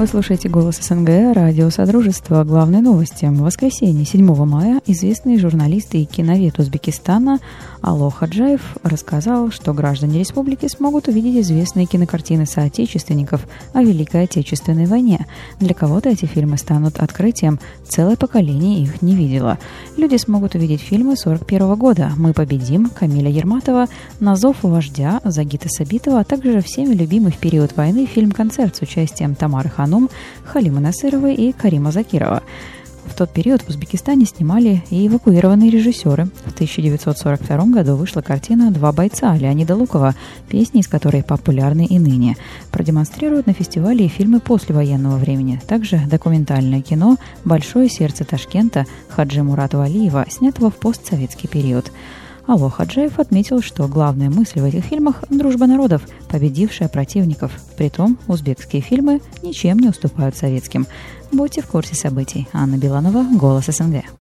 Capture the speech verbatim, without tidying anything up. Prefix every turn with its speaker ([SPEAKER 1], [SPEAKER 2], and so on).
[SPEAKER 1] Вы слушаете «Голос СНГ», радио Содружества. Главные новости. В воскресенье, седьмого мая, известный журналист и киновед Узбекистана Ало Хаджаев рассказал, что граждане республики смогут увидеть известные кинокартины соотечественников о Великой Отечественной войне. Для кого-то эти фильмы станут открытием. Целое поколение их не видело. Люди смогут увидеть фильмы сорок первого года «Мы победим» Камиля Ерматова, «На зов вождя» Загита Сабитова, а также всеми любимый в период войны фильм-концерт с участием Тамары Ханум, Халимы Насыровой и Карима Закирова. В тот период в Узбекистане снимали и эвакуированные режиссеры. В тысяча девятьсот сорок втором году вышла картина «Два бойца» Леонида Лукова, песни из которой популярны и ныне. Продемонстрируют на фестивале и фильмы послевоенного времени. Также документальное кино «Большое сердце Ташкента» Хаджи Мурата Валиева, снятого в постсоветский период. Ало Хаджаев отметил, что главная мысль в этих фильмах – дружба народов, победившая противников. Притом узбекские фильмы ничем не уступают советским. Будьте в курсе событий. Анна Биланова, «Голос СНГ».